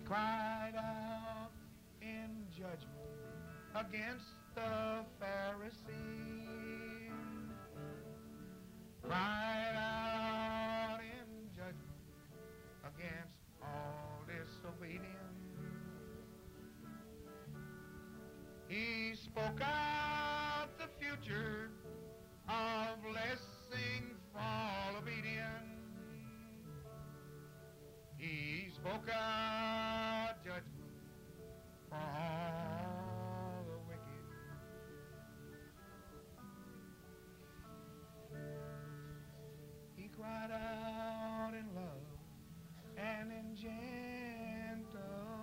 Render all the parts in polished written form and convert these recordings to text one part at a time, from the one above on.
cried out in judgment against the Pharisees, cried out in judgment against all disobedience. He spoke out the future of blessing for all obedience. He spoke out judgment for all the wicked. He cried out in love and in gentleness,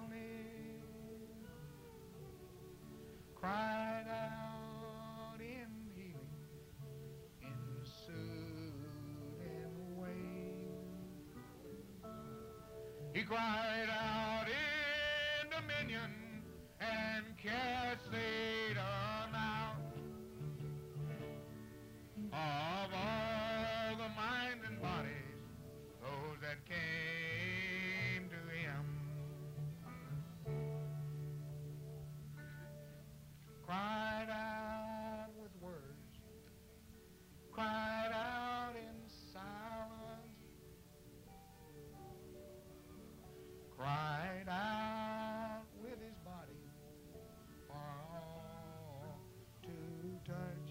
cried out in healing, in soothing ways. He cried out in dominion and cast Satan out of all the minds and bodies, those that came to him. Cried out with words, cried out in silence, cried out with his body for all to touch,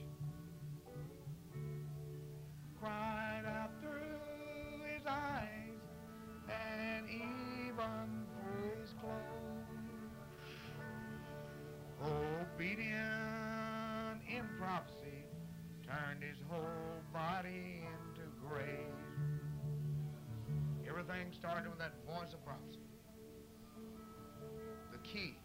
cried out through his eyes and even through his clothes. Obedient in prophecy, turned his whole body into grace. Everything started with that voice of prophecy. The key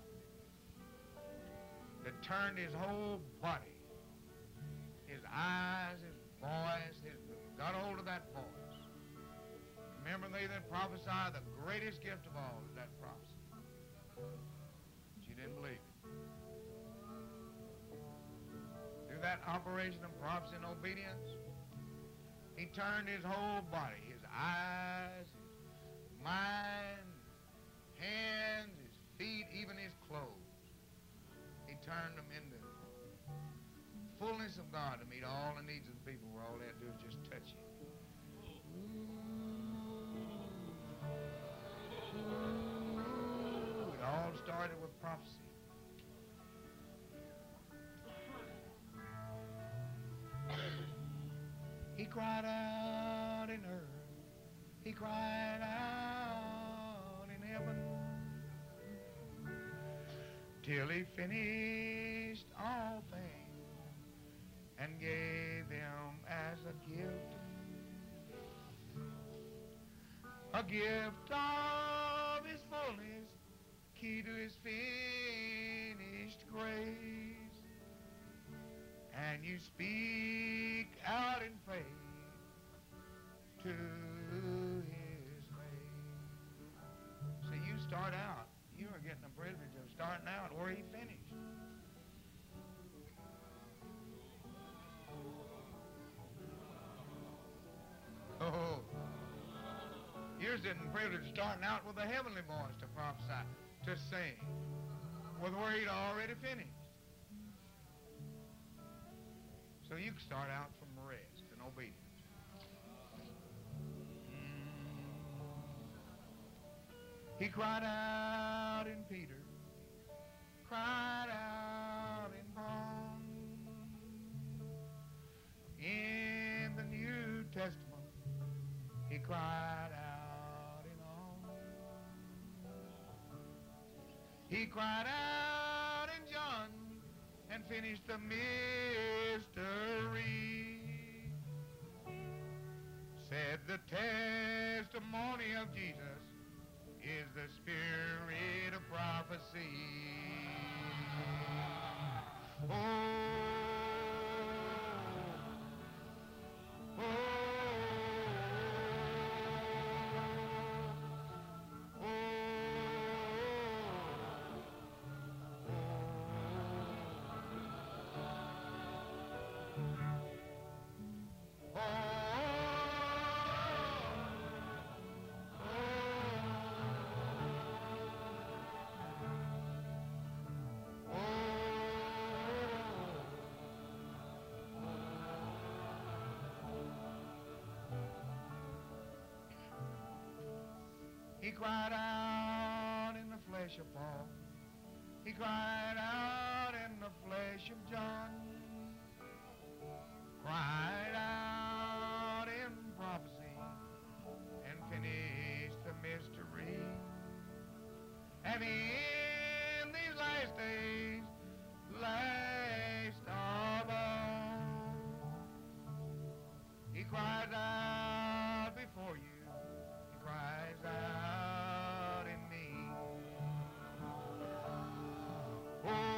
that turned his whole body, his eyes, his voice, got hold of that voice. Remember, they that prophesy, the greatest gift of all is that prophecy. But you didn't believe it. Through that operation of prophecy and obedience, he turned his whole body, his eyes, his mind, hands, his feet, even his clothes. He turned them into fullness of God to meet all the needs of the people, where all they had to do is just touch him. It all started with prophecy. He cried out in earth, he cried out in heaven, till he finished all things and gave them as a gift of his fullness, key to his finished grace. And you speak out in faith to his faith. So you start out, you are getting the privilege of starting out where he finished. Oh, you're getting the privilege of starting out with a heavenly voice to prophesy, to sing, with where he'd already finished. So you can start out from rest and obedience. He cried out in Peter, cried out in Paul. In the New Testament, he cried out in all. He cried out in John and finished the mystery. Said the testimony of Jesus is the spirit of prophecy. He cried out in the flesh of Paul. He cried out in the flesh of John. Cried out in prophecy and finished the mystery. And in these last days, last of all, he cries out before you. He cries out in me. Oh,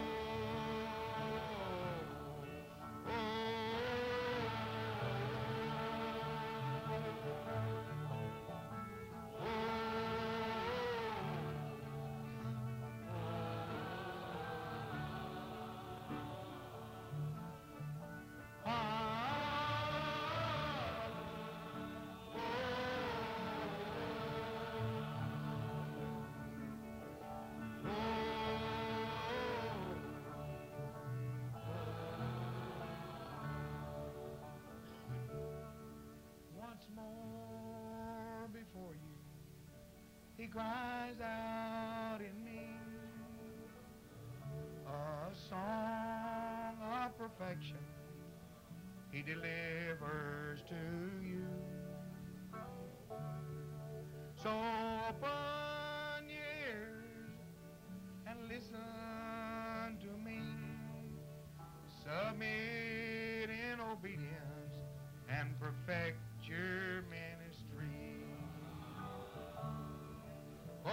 more before you. He cries out in me a song of perfection. He delivers to you. So open your ears and listen to me. Submit in obedience and perfect your ministry. Oh,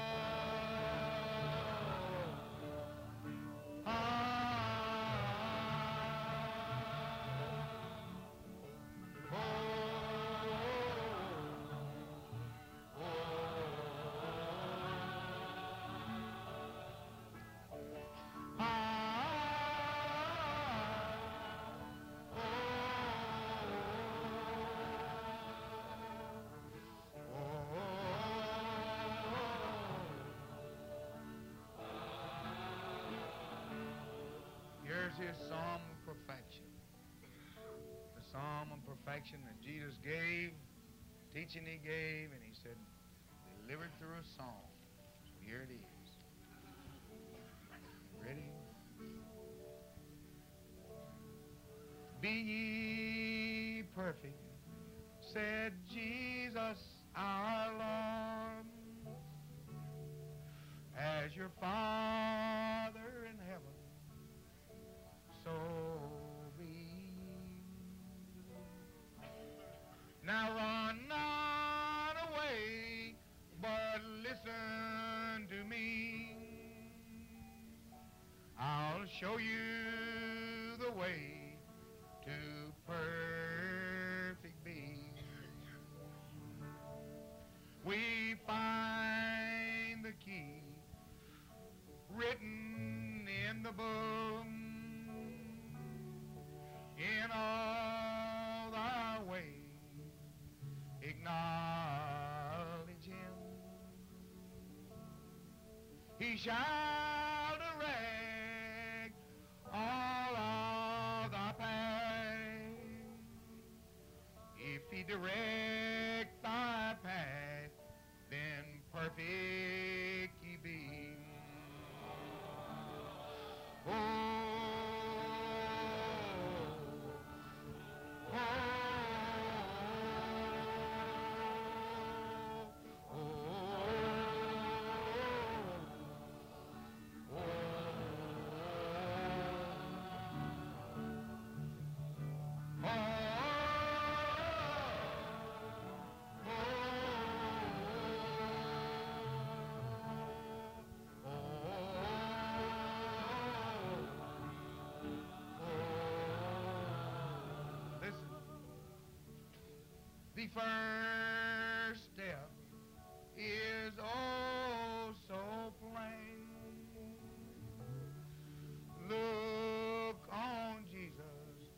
here's his psalm of perfection. The psalm of perfection that Jesus gave, teaching he gave, and he said, delivered through a song. So here it is. Ready? Be ye perfect, said Jesus our Lord, as your Father in heaven, so be. Now run not away, but listen to me. I'll show you the way to perfect being. We find the key written in the book. In all thy ways, acknowledge him. He shall direct all of thy path. If he direct thy path, then perfect ye be. Oh, the first step is oh so plain. Look on Jesus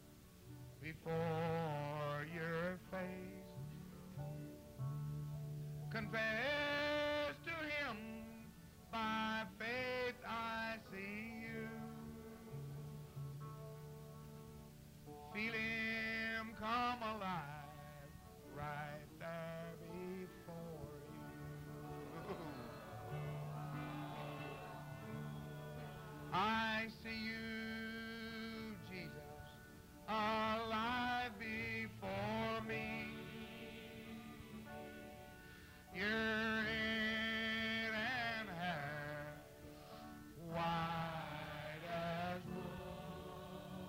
before your face. Confess to him, by faith I see you. Feel him come alive right there before you. see you, Jesus, alive before me. Your head and hair white as wool,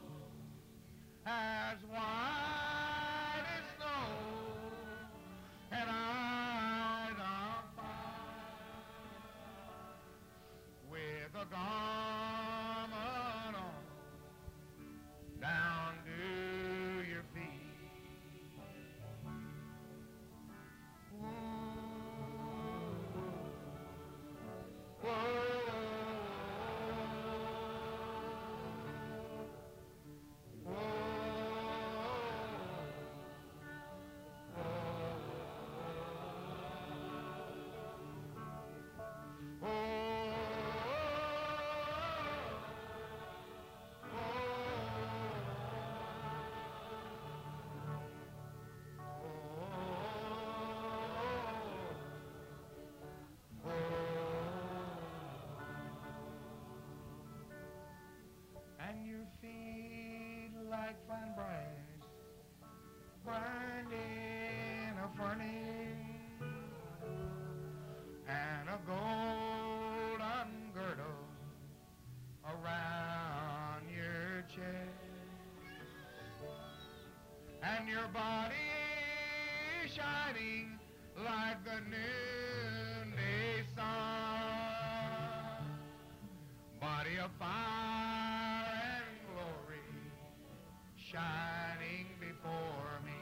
as white as snow, and eyes on fire, with a garment on down to your feet. And your feet like fine brass burned in a furnace, and a golden girdle around your chest, and your body shining like the noonday sun, body of fire and glory shining before me.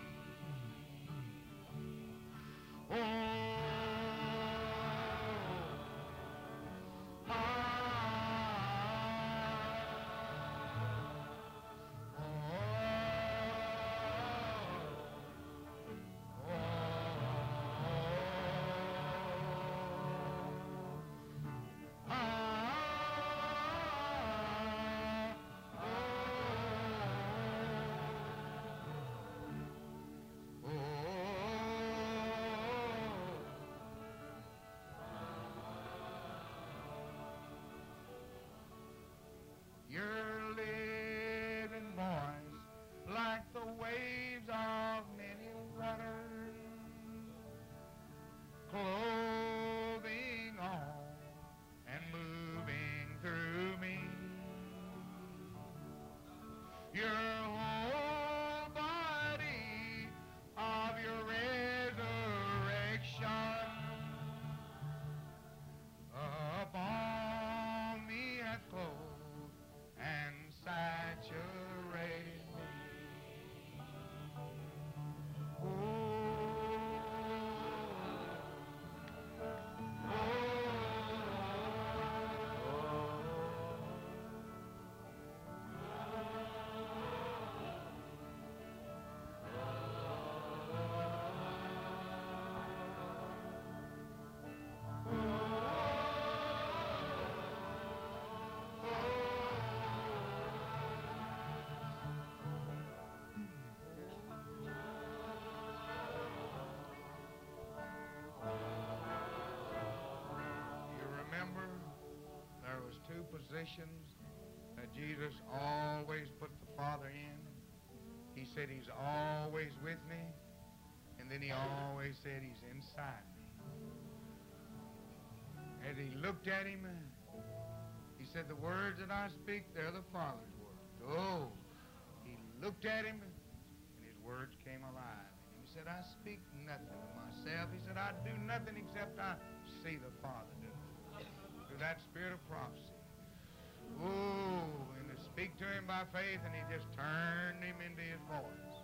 Oh, ah, your living voice like the waves of many waters, clothing on and moving through me. Your whole body of your resurrection upon me hath clothed and saturated me. Oh, you remember there was two positions that Jesus always put the Father in. He said he's always with me, and then he always said he's inside me. As he looked at him, he said, the words that I speak, they're the Father's words. Oh, he looked at him, and his words came alive. And he said, I speak nothing of myself. He said, I do nothing except I see the Father do. Through that spirit of prophecy. Oh, and to speak to him by faith, and he just turned him into his voice.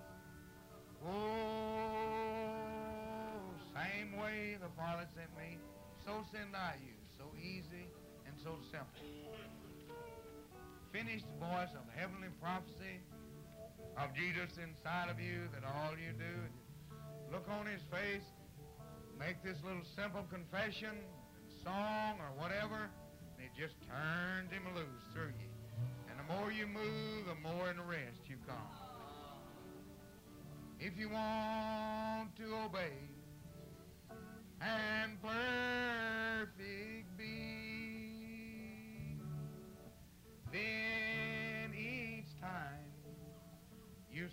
Oh, same way the Father sent me, so send I you. So easy and so simple. Finished voice of heavenly prophecy of Jesus inside of you, that all you do is look on his face, make this little simple confession, song or whatever, and it just turns him loose through you. And the more you move, the more in the rest you come. If you want to obey and perfect be,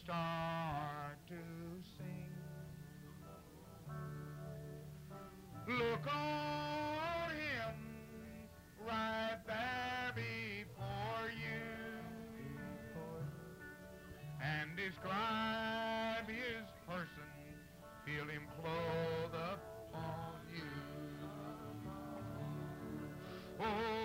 start to sing. Look on him right there before you and describe his person. Feel him clothe upon you. Oh,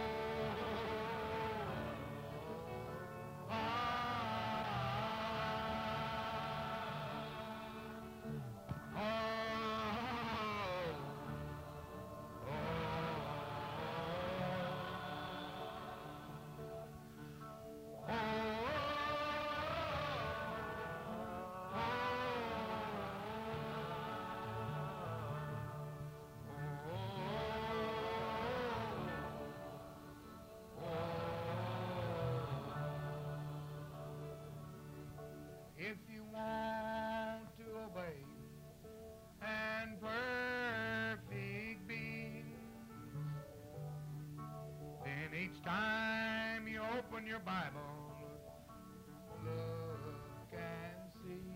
if you want to obey and perfect being, then each time you open your Bible, look and see.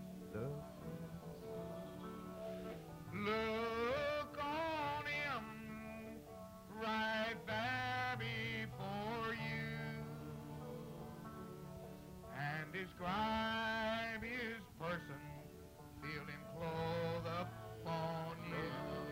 Look on him right there before you and describe his person. Feel him clothe upon you.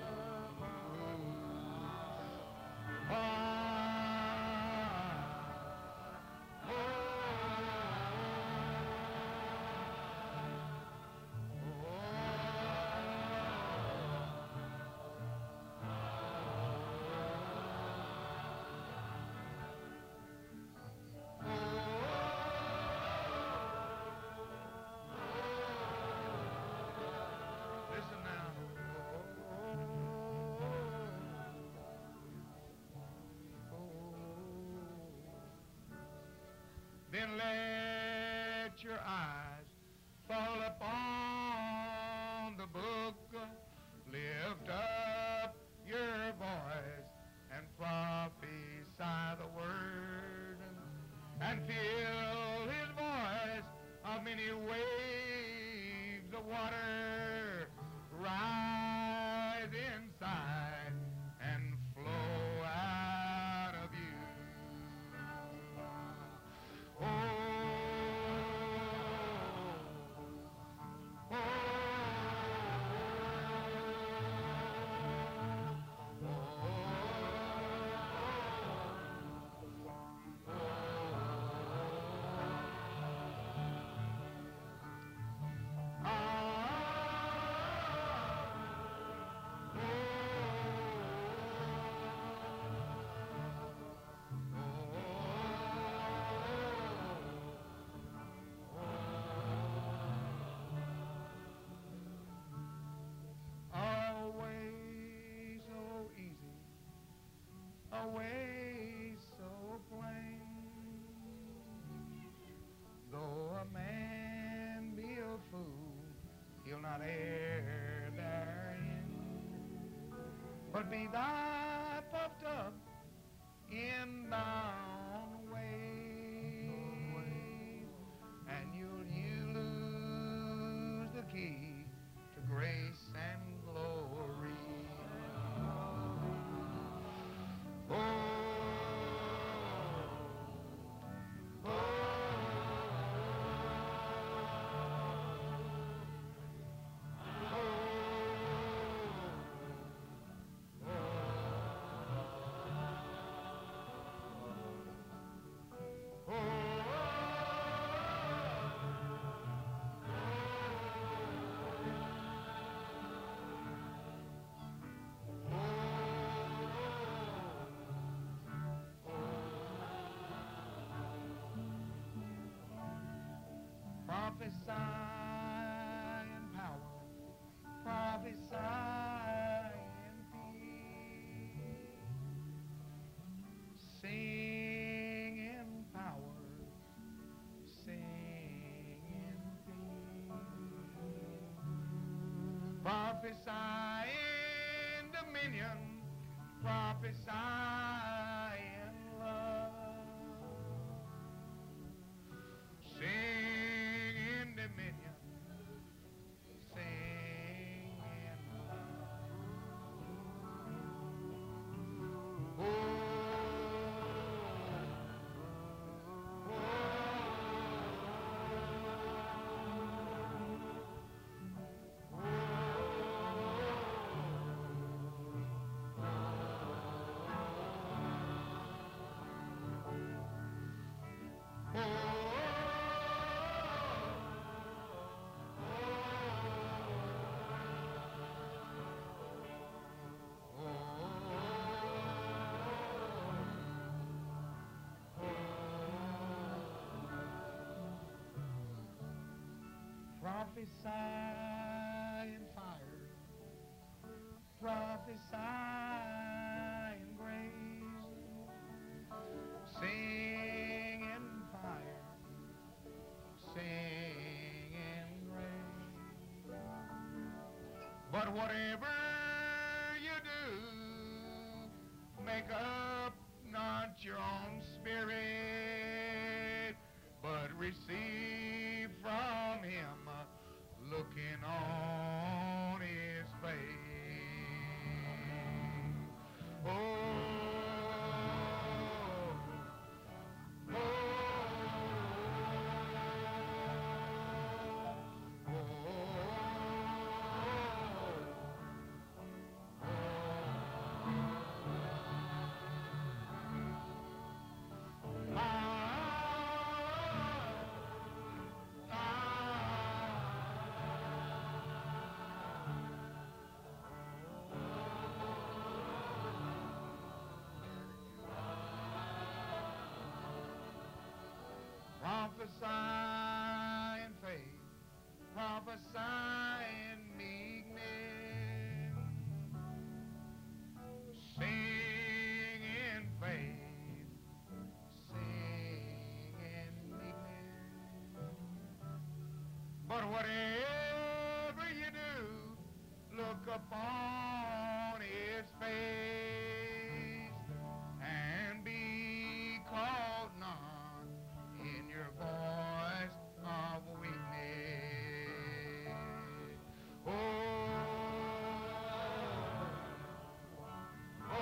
Listen now. Then let your eyes fall upon the book. Lift up your voice and prophesy the word, and feel his voice of many waves of water rise inside and flow out of you. Oh, oh, away so easy, away so plain. Though a man be a fool, he'll not err therein. But be thou puffed up in thine ways, and you lose the key to grace and glory. Oh, oh, prophesy in power, prophesy in peace, sing in power, sing in peace, prophesy in dominion, prophesy in love, sing in dominion, Prophesy in fire, prophesy in grace, sing in fire, sing in grace. But whatever you do, make up not your own spirit, but receive from him, looking on his face. Oh, oh, oh, prophesy in faith, prophesy in meekness, sing in faith, sing in meekness. But whatever you do, look upon his face and be called not in your voice of weakness. Oh, oh,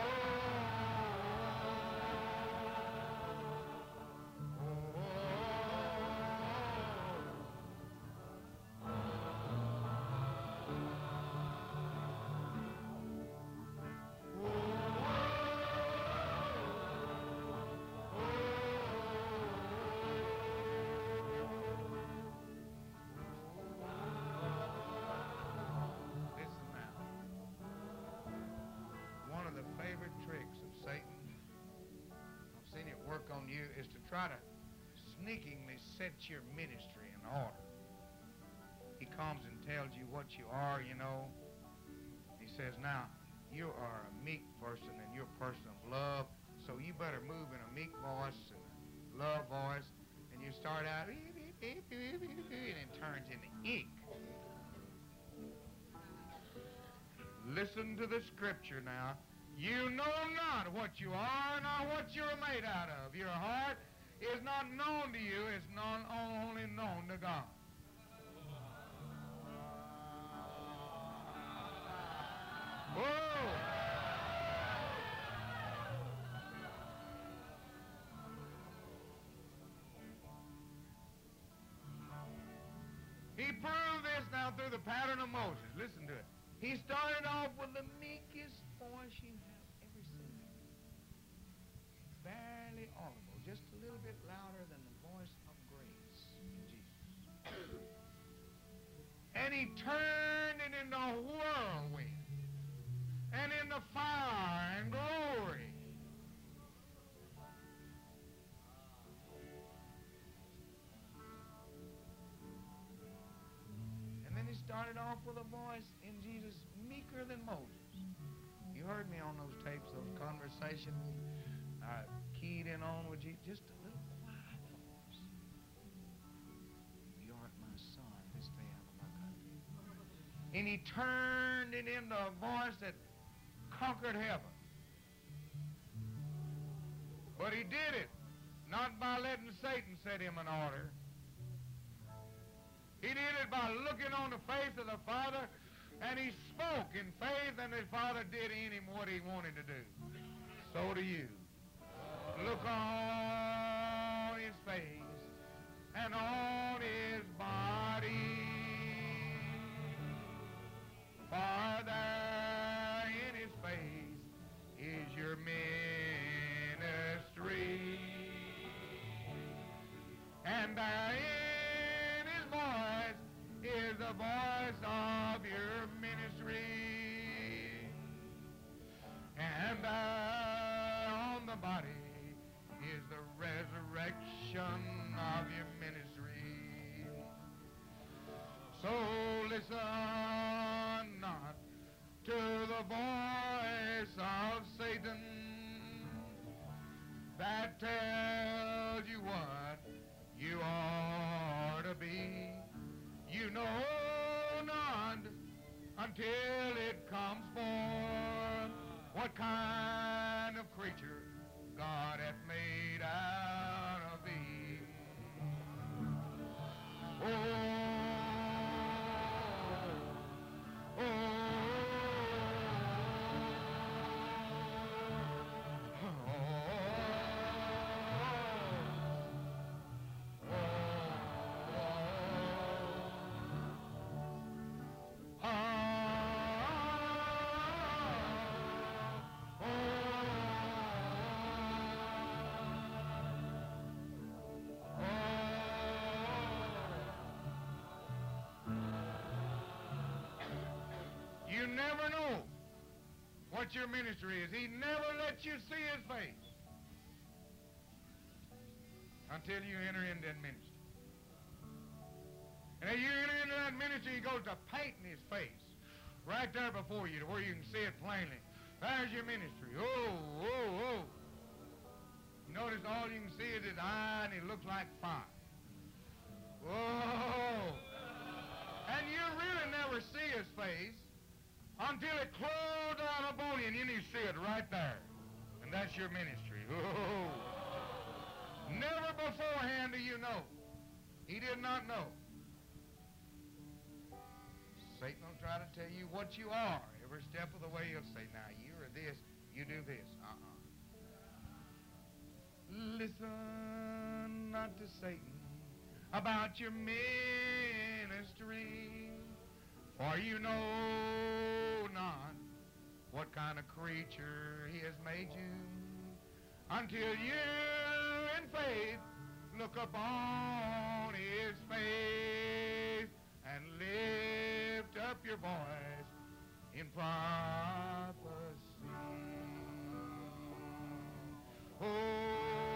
listen now. One of the favorite tricks of Satan, I've seen it work on you, is to try to sneakingly set your ministry in order. He comes and tells you what you are, you know. He says, now, you are a meek person and you're a person of love, so you better move in a meek voice and a love voice, and you start out, and it turns into eek. Listen to the scripture now. You know not what you are, nor what you're made out of. Your heart is not known to you, it's only known to God. Whoa! He proved this now through the pattern of Moses. Listen to it. He started off with the meekest voice you have ever seen. Barely audible, just a little bit louder than the voice of grace in Jesus. And he turned it into a whirlwind and into fire and glory. And then he started off with a voice in Jesus meeker than Moses. You heard me on those tapes, those conversations I keyed in on with Jesus. Just a little quiet voice. You art my son, this day out of my country. And he turned it into a voice that conquered heaven. But he did it not by letting Satan set him in order. He did it by looking on the face of the Father, and he spoke in faith, and the Father did in him what he wanted to do. So do you. Look on his face and on his body. For there in his face is your ministry. And there in his voice is the voice of your ministry. And there on the body is the resurrection of your ministry. So Listen not to the voice of Satan that tells you what you are to be. You know not until it comes forth what kind of creature God hath made out of thee. You never know what your ministry is. He never lets you see his face until you enter into that ministry. And as you enter into that ministry, he goes to painting his face right there before you to where you can see it plainly. There's your ministry. Oh. You notice all you can see is his eye, and he looks like fire. Whoa. And you really never see his face until it closed down upon you, and then you see it right there. And that's your ministry. Oh. Never beforehand do you know. He did not know. Satan will try to tell you what you are. Every step of the way he'll say, now you are this, you do this. Listen not to Satan about your ministry, for you know not what kind of creature he has made you, until you in faith look upon his face and lift up your voice in prophecy. Oh.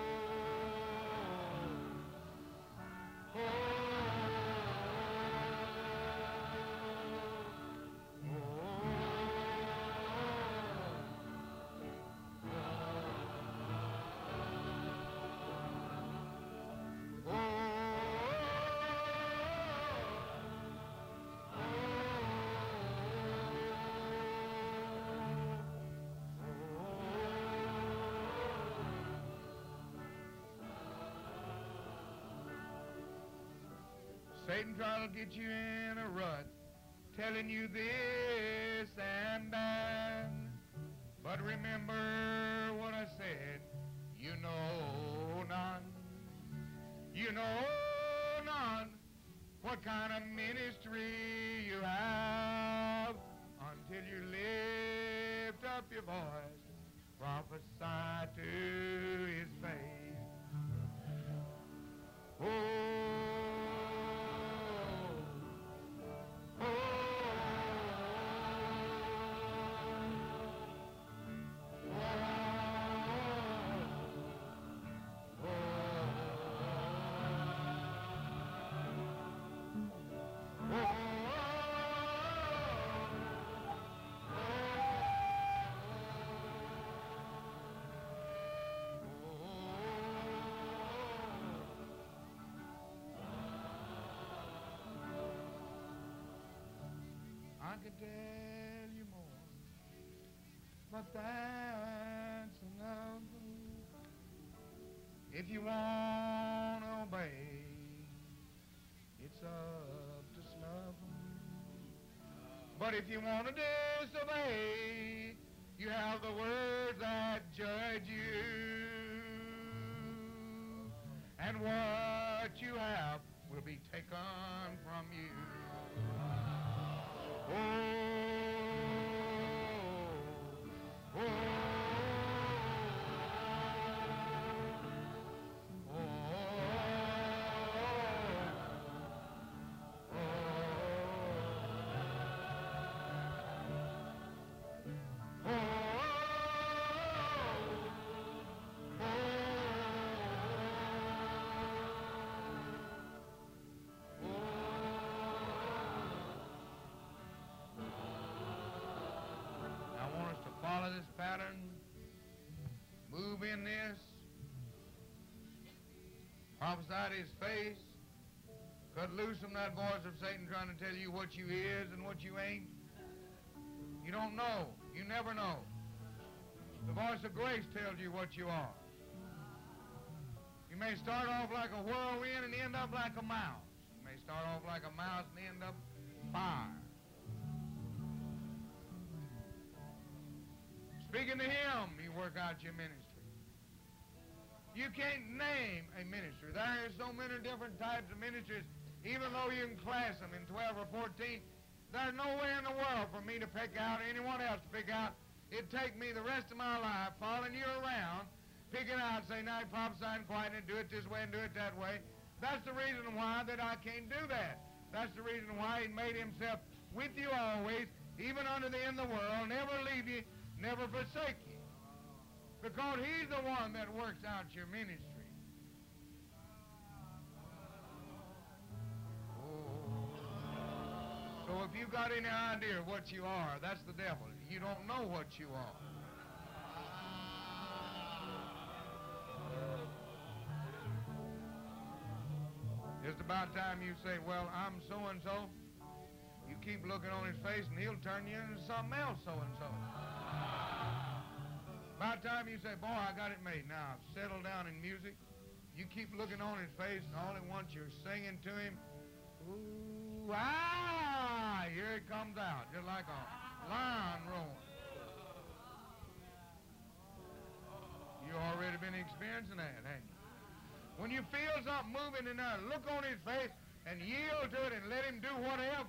Satan trying to get you in a rut, telling you this and that. But remember what I said, you know not. You know not what kind of ministry you have until you lift up your voice, prophesy to his face. Oh. I could tell you more, but that's enough. If you want to obey, it's up to snuff. But if you want to disobey, you have the words that judge you. And what you have will be taken from you. prophesied his face, cut loose from that voice of Satan trying to tell you what you is and what you ain't. You don't know. You never know. The voice of grace tells you what you are. You may start off like a whirlwind and end up like a mouse. You may start off like a mouse and end up fire. Speaking to him, you work out your ministry. You can't name a ministry. There are so many different types of ministries, even though you can class them in 12 or 14. There's no way in the world for me to pick out, or anyone else to pick out. It'd take me the rest of my life following you around, picking out, saying, now prophesying quietly, do it this way and do it that way. That's the reason why that I can't do that. That's the reason why he made himself with you always, even unto the end of the world, never leave you, never forsake you. Because he's the one that works out your ministry. So if you got any idea of what you are, that's the devil. You don't know what you are. Just about time you say, well, I'm so-and-so. You keep looking on his face and he'll turn you into something else so-and-so. About time you say, boy, I got it made. Now, I've settled down in music. You keep looking on his face and all at once you're singing to him. Ooh, ah, here it comes out, just like a lion roaring. You've already been experiencing that, haven't you? When you feel something moving in there, look on his face and yield to it and let him do whatever.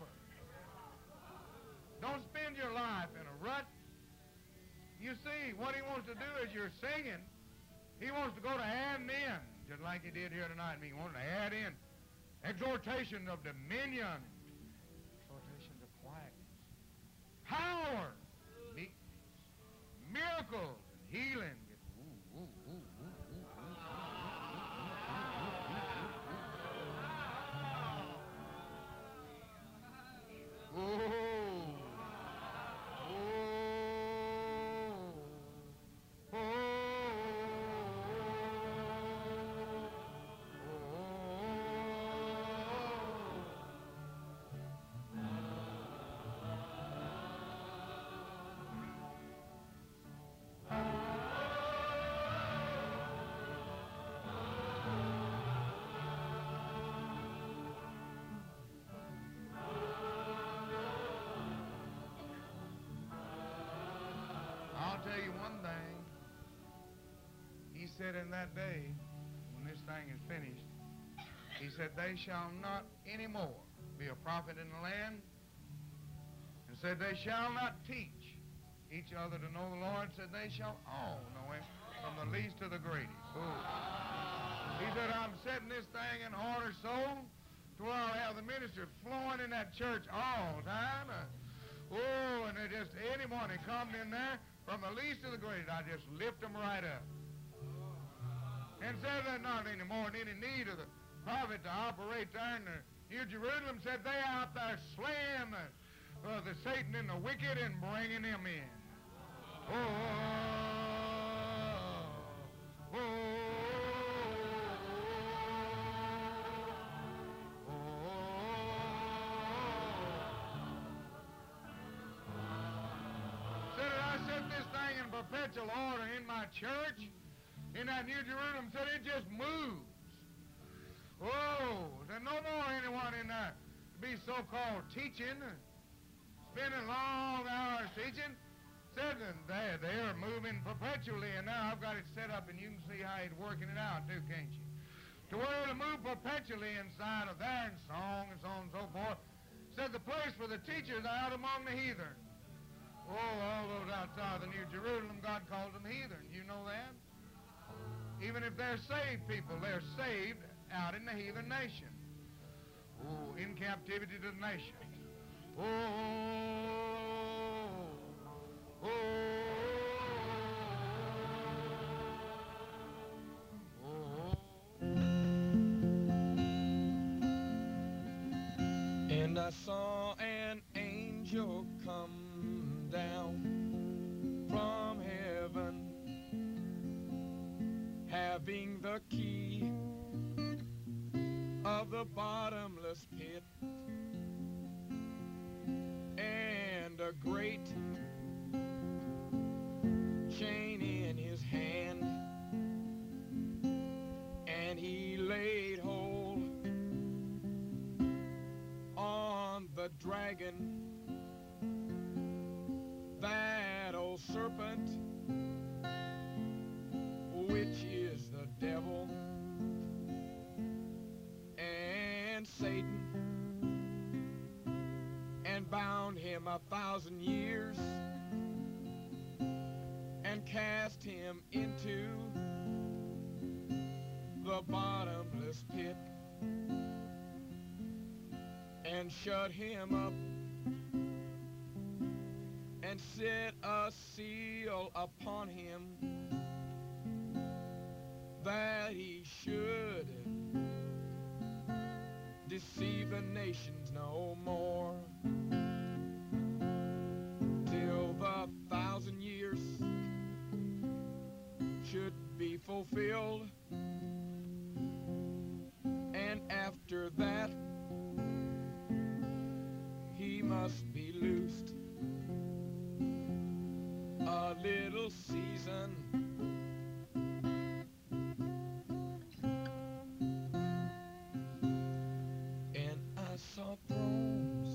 Don't spend your life in a rut. You see, what he wants to do is you're singing. He wants to go to adding in, just like he did here tonight. He wants to add in exhortation of dominion, exhortation of quietness, power, meekness, miracles, healing. Ooh, ooh, ooh, ooh, ooh, ooh, ooh, ooh. I'll tell you one thing. He said in that day, when this thing is finished, he said, they shall not anymore be a prophet in the land. And said, they shall not teach each other to know the Lord. Said, they shall all know him, from the least to the greatest. Ooh. He said, I'm setting this thing in order so to where I'll have the ministry flowing in that church all the time. Oh, and they just, anyone that comes in there, from the least to the greatest, I just lift them right up. And said there's not any more than any need of the prophet to operate there in the New Jerusalem. Said they out there slaying the Satan and the wicked and bringing them in. Oh, oh, perpetual order in my church, in that New Jerusalem, said it just moves. Oh, there's no more anyone in there to be so-called teaching, spending long hours teaching. Said they're moving perpetually, and now I've got it set up, and you can see how he's working it out too, can't you? To where it'll move perpetually inside of there, and song and so on and so forth. Said the place for the teachers out among the heathen. Oh, all those outside the New Jerusalem, God calls them heathen. You know that? Even if they're saved people, they're saved out in the heathen nation. Oh, in captivity to the nations. Oh, oh, oh. And I saw an angel come down from heaven, having the key of the bottomless pit, and a great chain in his hand, and he laid hold on the dragon, that old serpent, which is the devil and Satan, and bound him 1,000 years, and cast him into the bottomless pit, and shut him up, and set a seal upon him, that he should deceive the nations no more, till the 1,000 years should be fulfilled, and after that he must be loosed a little season. And I saw thrones,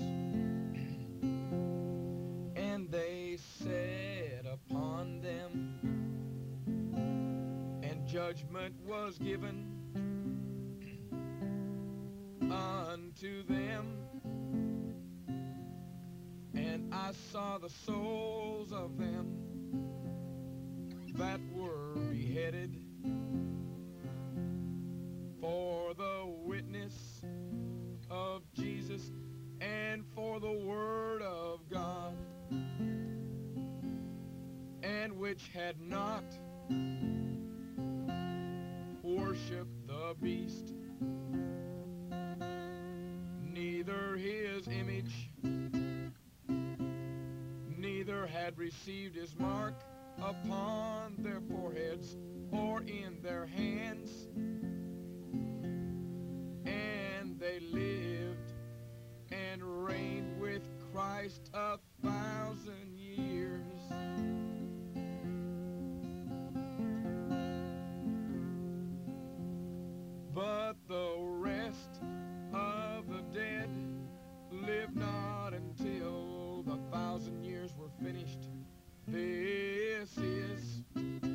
and they sat upon them, and judgment was given unto them. And I saw the souls of them that were beheaded for the witness of Jesus and for the word of God, and which had not worshipped the beast, neither his image, neither had received his mark upon their foreheads or in their hands, and they lived and reigned with Christ 1,000 years. But the rest of the dead lived not until the 1,000 years were finished. This is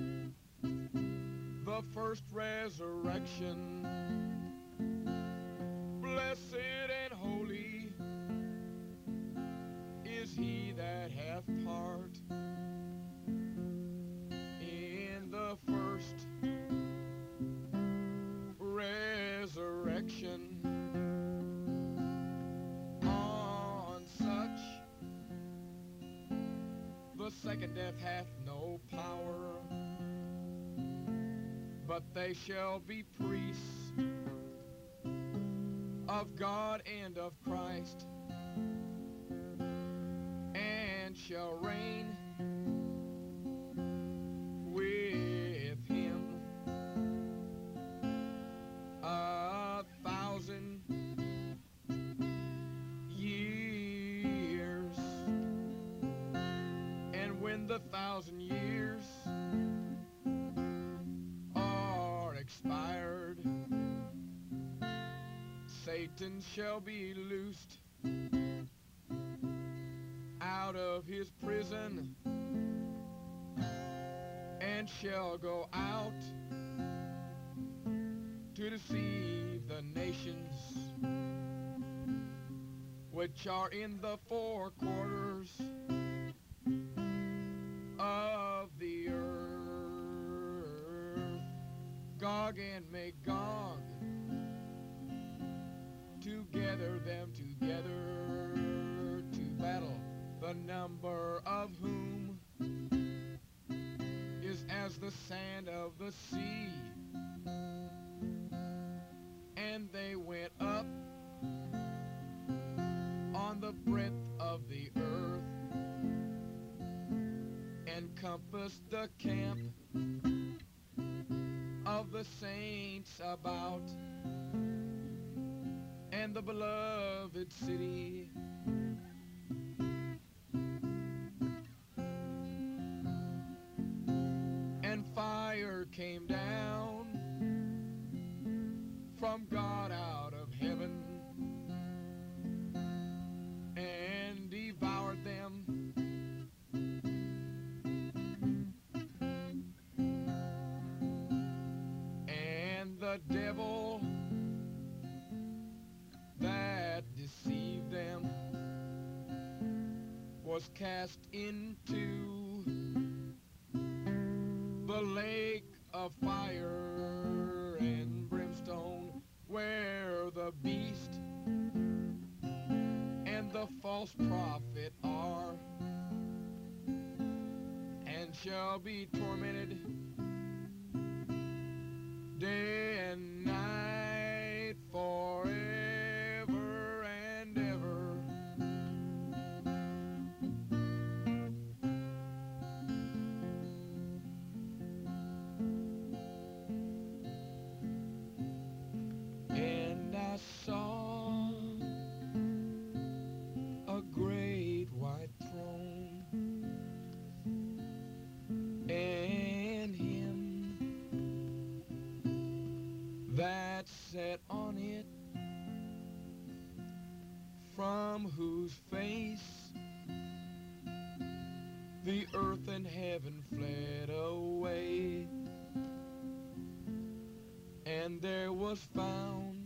the first resurrection. Blessed and holy is he that hath part in the first resurrection. On such the second death hath no power, but they shall be priests of God and of Christ, and shall reign with him 1,000 years. And when the 1,000 years are expired, Satan shall be loosed out of his prison, and shall go out to deceive the nations which are in the four quarters of the earth, Gog and Magog, to gather them together to battle, the number of whom is as the sand of the sea. And they went up on the breadth of the earth, and compassed the camp of the saints about, and the beloved city. And fire came down from God out of heaven and devoured them. And the devil that deceived them was cast into the lake of fire and brimstone, where the beast and the false prophet are, and shall be tormented day and night forever and ever. And I saw a great white throne, and him that sat on it, from whose face the earth and heaven fled away. And there was found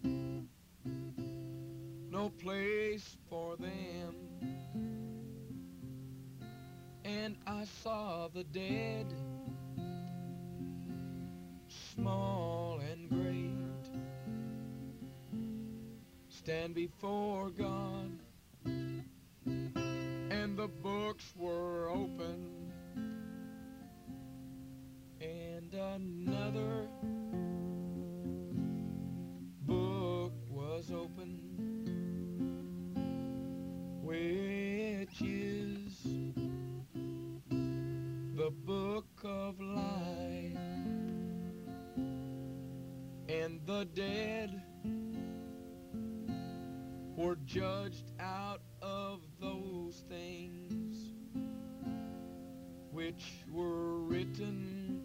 no place for them. And I saw the dead, small and great, stand before God, and the books were opened, and another book was opened, which is the book of life. And the dead were judged out of those things which were written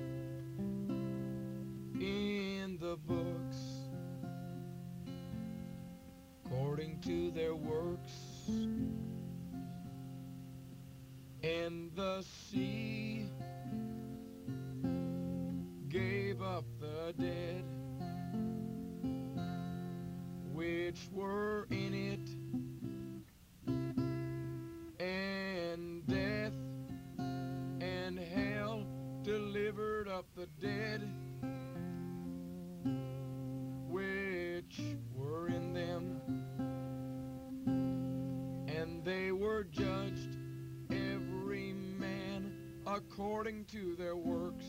in the books, according to their works. And the sea gave up the dead which were in it, and death and hell delivered up the dead which were in them, and they were judged every man according to their works.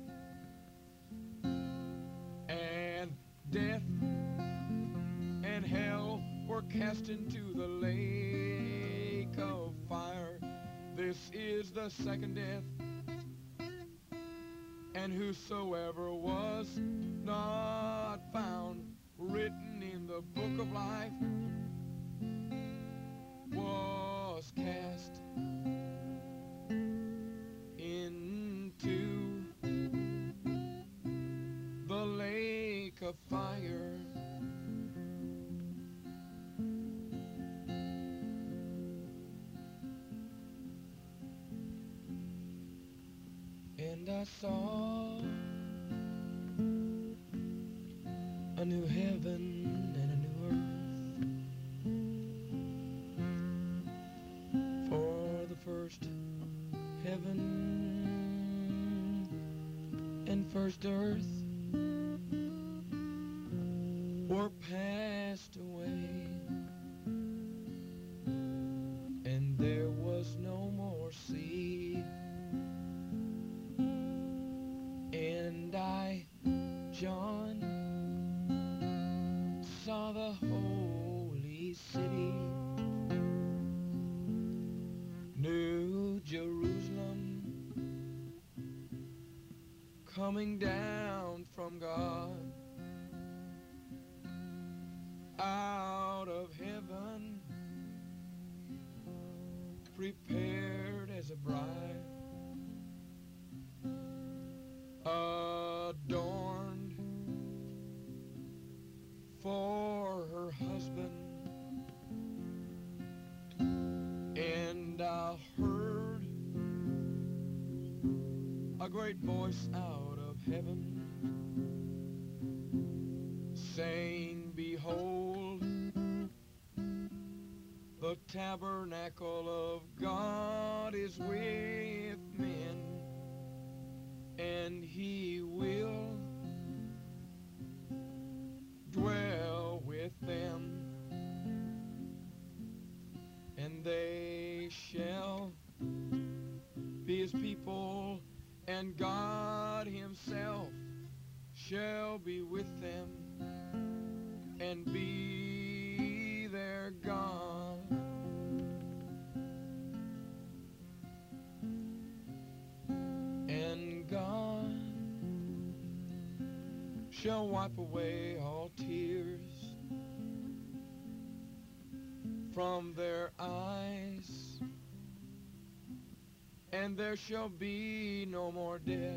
And death and hell were cast into the lake of fire. This is the second death. And whosoever was not found written in the book of life was cast into the lake of fire. And I saw a new heaven and a new earth. For the first heaven and first earth were passed away, and there was no more sea. And I, John, saw the holy city, New Jerusalem, coming down from God, out of heaven, prepared as a bride, adorned for her husband. And I heard a great voice out of heaven saying, behold, the tabernacle of God is with men, and he will dwell with them, and they shall be his people, and God himself shall be with them and be their God. And God shall wipe away all tears from their eyes, and there shall be no more death,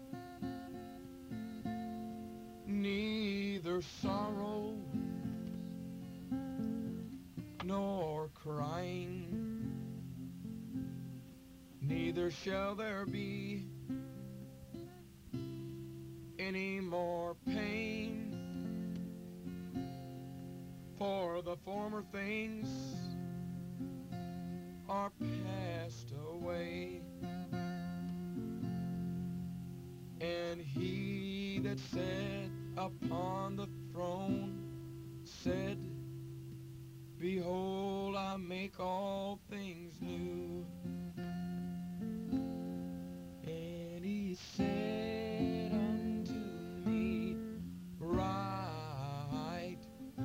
neither sorrow nor crying, neither shall there be any more pain, for the former things are passed away. And he that sat upon the throne said, behold, I make all things new. And he said unto me, write,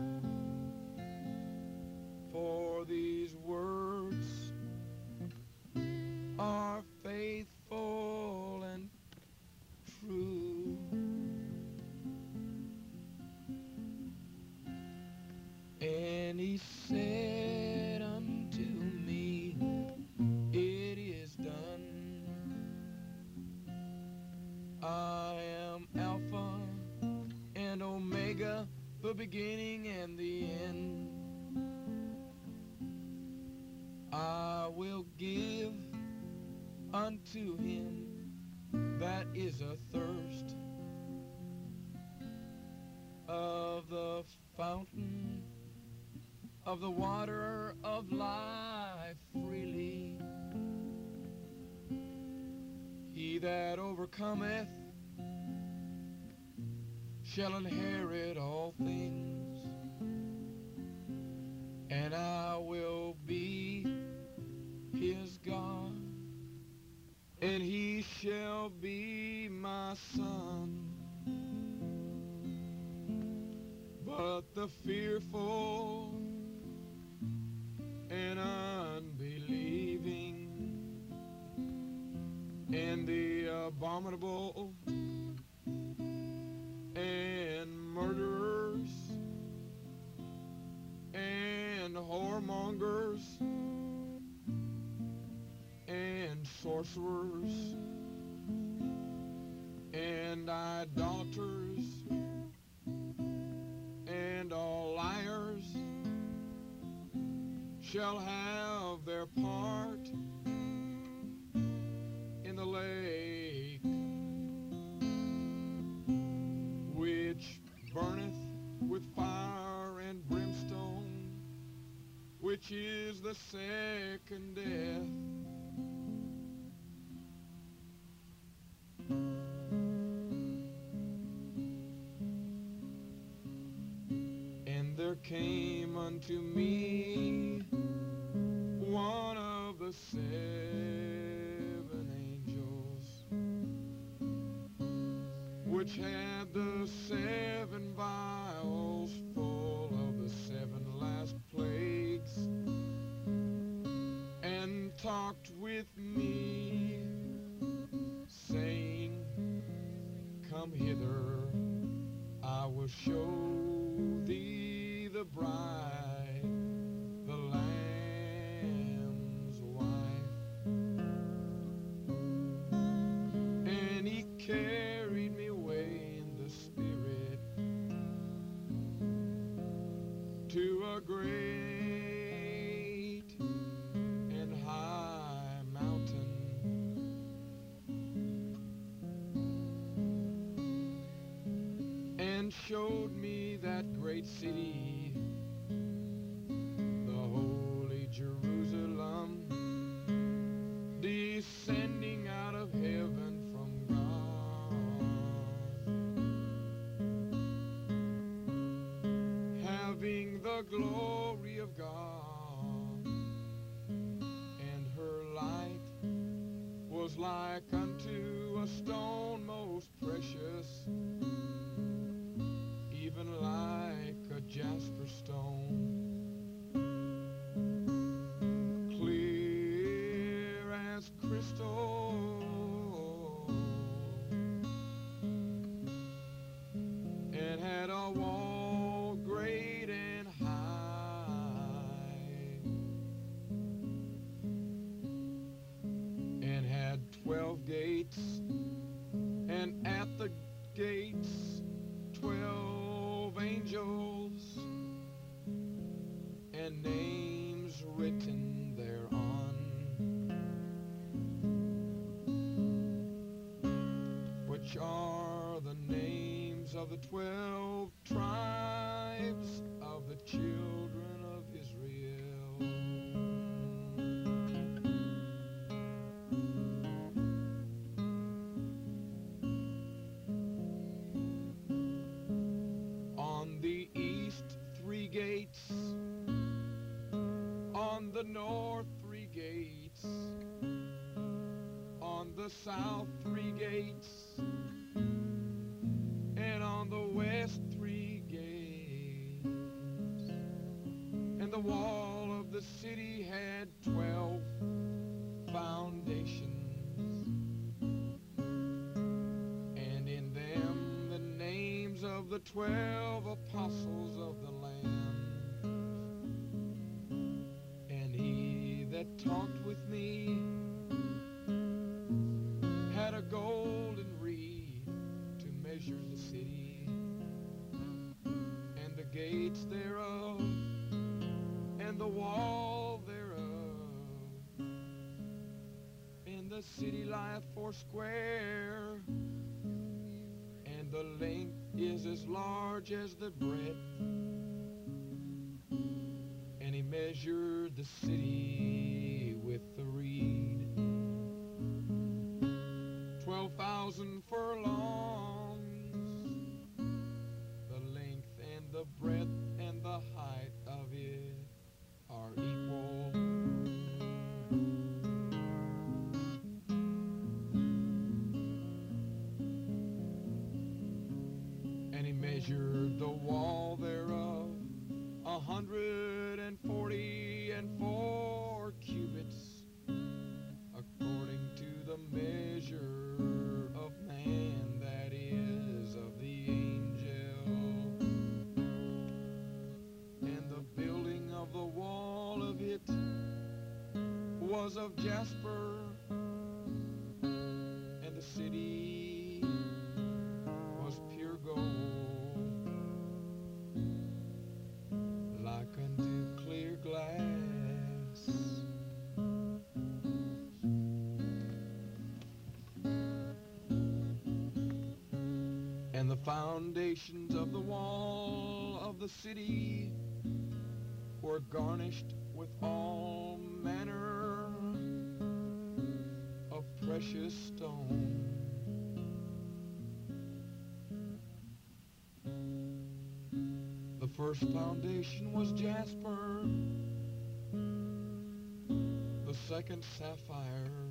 for these words are faithful and true. And he said unto me, it is done. I am Alpha and Omega, the beginning and the end. I will give unto him that is athirst of the fountain of the water of life freely. He that overcometh shall inherit all things, and I will be his God, and he shall be my son. But the fearful and unbelieving and the abominable and murderers and whoremongers and sorcerers and idolaters and all liars shall have their part in the lake which burneth with fire and brimstone, which is the second death. And there came unto me one of the 7 angels, which had the 7 vials full of the 7 last plagues, and talked with me, saying, come hither, I will show thee the bride, the Lamb's wife. And he carried me away in the Spirit to a great and high mountain, and showed me that great city, the holy Jerusalem, descending out of heaven from God, having the glory of God, and her light was like unto a stone most precious, even like a jasper stone, clear as crystal, and had a wall great and high, and had 12 gates, and at the gates 12 angels, and names written thereon, which are the names of the 12 tribes of the children of Israel. On the east 3 gates, on the north 3 gates, on the south 3 gates, and on the west 3 gates. And the wall of the city had 12 foundations, and in them the names of the 12 apostles of the Lamb. And he that talked with me had a golden reed to measure the city, and the gates thereof, and the wall thereof. And the city lieth 4 square, and the length is as large as the breadth. And he measured the city with the reed, 12,000 furlongs, the length and the breadth and the height of it are equal. And he measured the wall thereof 144 cubits, according to the measure of man, that is, of the angel. And the building of the wall of it was of jasper, and the city was pure gold, like unto clear glass. And the foundations of the wall of the city were garnished with all manner of precious stone. The first foundation was jasper, the second sapphire,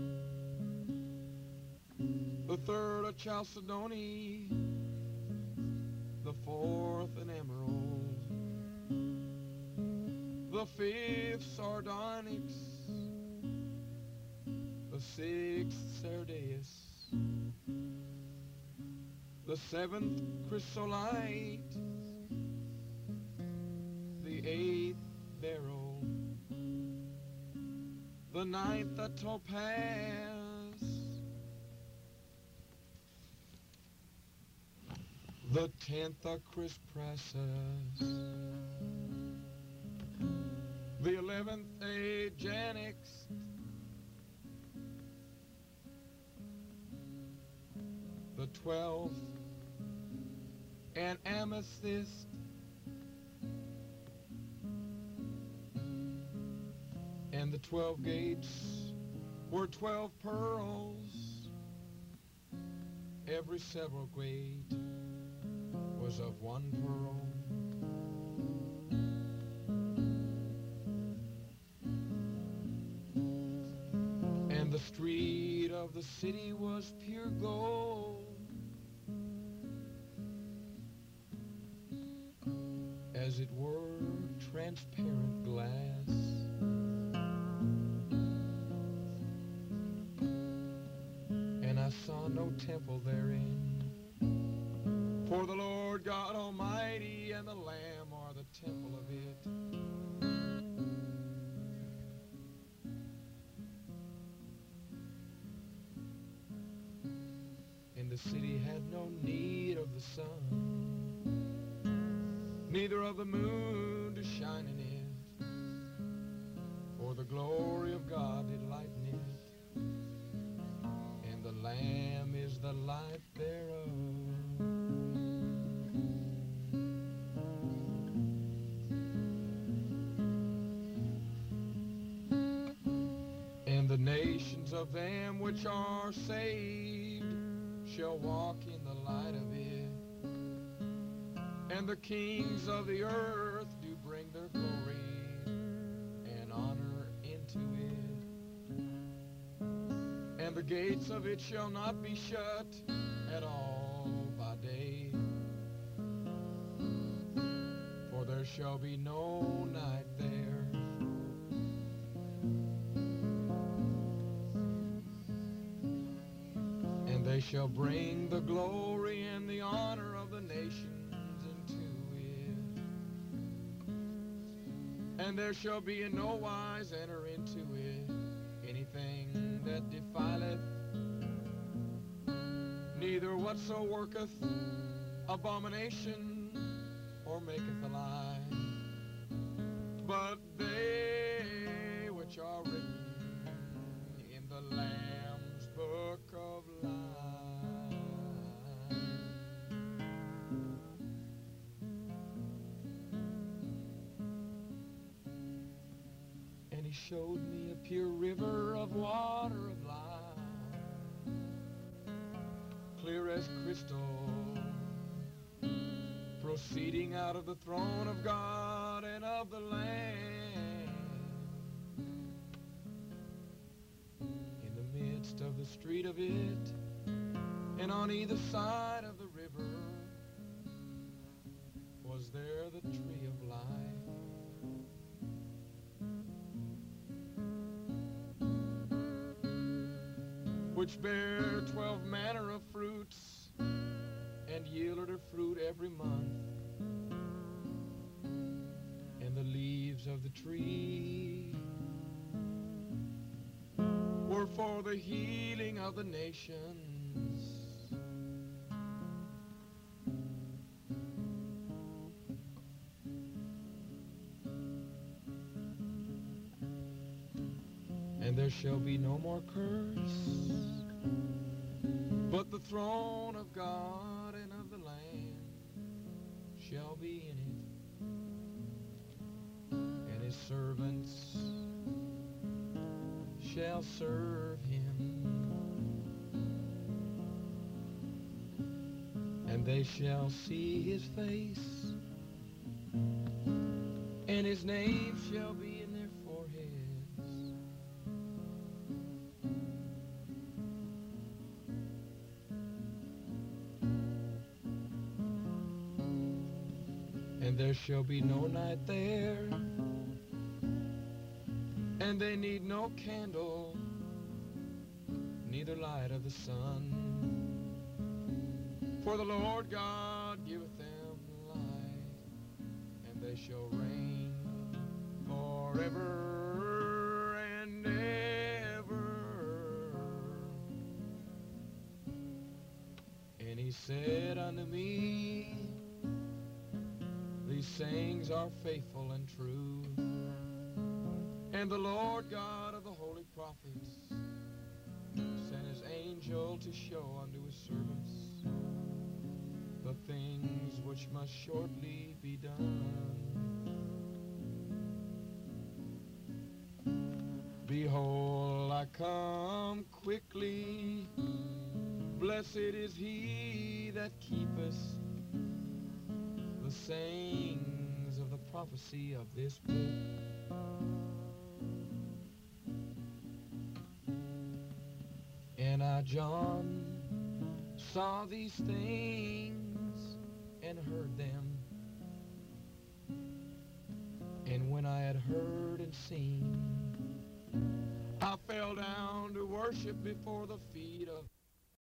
the third a chalcedony, the fourth an emerald, the fifth sardonyx, the sixth sardius, the seventh chrysolite, 8th beryl, the 9th a topaz, the 10th a chrysoprasus, the 11th a janix, the 12th an amethyst, and the 12 gates were 12 pearls. Every several gate was of one pearl. And the street of the city was pure gold, as it were transparent glass. And I saw no temple therein, for the Lord God Almighty and the Lamb are the temple of it. And the city had no need of the sun, neither of the moon to shine in it, for the glory of God did lighten it, and the Lamb is the light thereof. And the nations of them which are saved shall walk in the light of it, and the kings of the earth do bring their glory and honor into it. And the gates of it shall not be shut at all by day, for there shall be no night there. And they shall bring the glory and the honor of the nations into it. And there shall be in no wise enter into it anything that defileth, neither whatso worketh abomination or maketh a lie, but they which are written in the Lamb's book of life. And he showed me a pure river of water of life, clear as crystal, proceeding out of the throne of God and of the Lamb. In the midst of the street of it, and on either side of the river, was there the tree of life, which bare 12 manner of fruits, and yielded her fruit every month. And the leaves of the tree were for the healing of the nations. And there shall be no more curse, but the throne of God and of the Lamb shall be in it, and his servants shall serve him, and they shall see his face, and his name shall be in their foreheads. And there shall be no night there, and they need no candle, neither light of the sun, for the Lord God giveth them light, and they shall reign forever and ever. And he said unto me, these sayings are faithful and true. And the Lord God of the holy prophets sent his angel to show unto his servants the things which must shortly be done. Behold, I come quickly. Blessed is he that keepeth the sayings of the prophecy of this book. And I, John, saw these things and heard them. And when I had heard and seen, I fell down to worship before the feet of